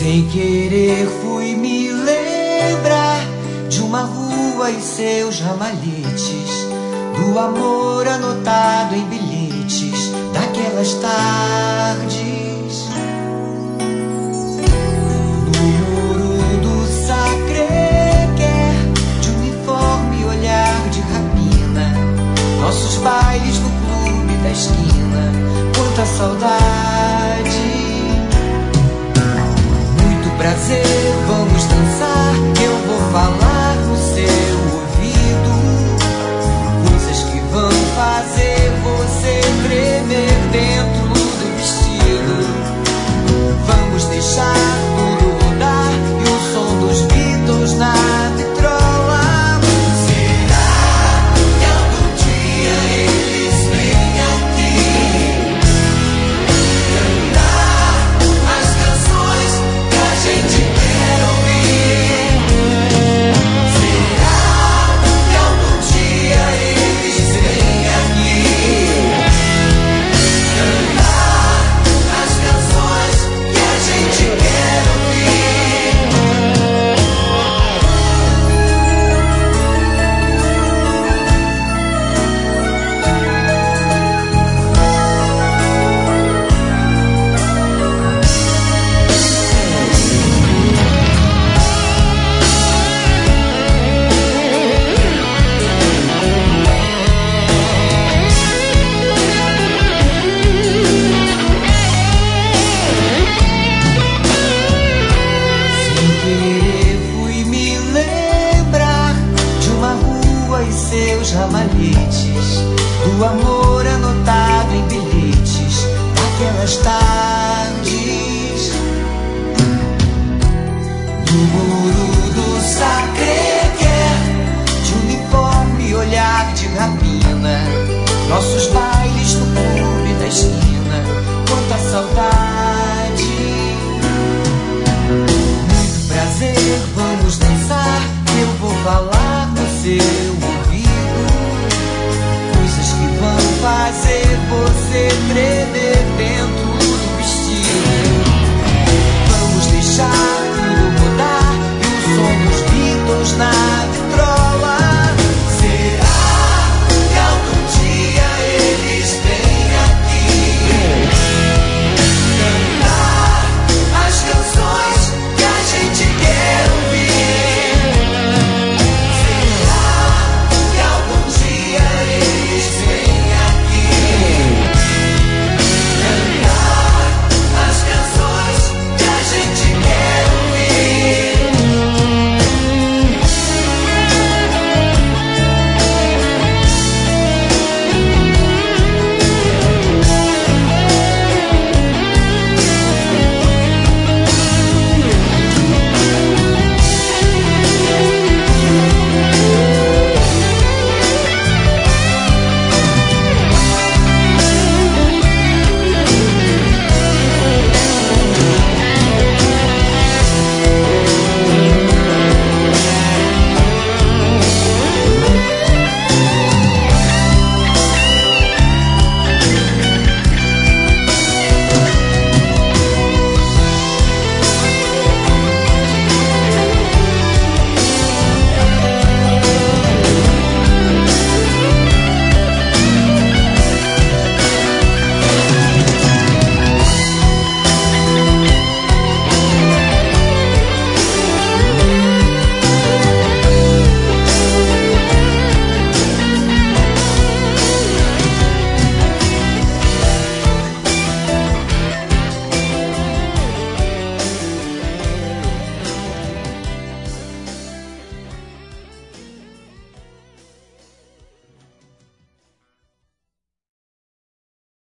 Sem querer fui me lembrar de uma rua e seus ramalhetes, do amor anotado em bilhetes daquelas tardes. No muro do Sacré-Cœur, de uniforme olhar de rapina, nossos bailes no clube da esquina, quanta saudade. Prazer, vamos dançar, eu vou falar no seu ouvido coisas que vão fazer você tremer dentro do vestido. Vamos deixar tudo rodar e o som dos Beatles na vitrola. Será que algum dia eles vêm aqui cantar as canções que a gente quer ouvir? Será que algum dia eles vêm aqui cantar as canções que a gente quer ouvir? Sem querer fui me lembrar de uma rua e seus ramalhetes, do amor anotado em bilhetes daquelas tardes. No muro do Sacré-Cœur, de uniforme olhar de rapina, nossos bailes no clube da esquina, quanta saudade. Muito prazer, vamos dançar, eu vou falar no seu ouvido coisas que vão fazer você tremer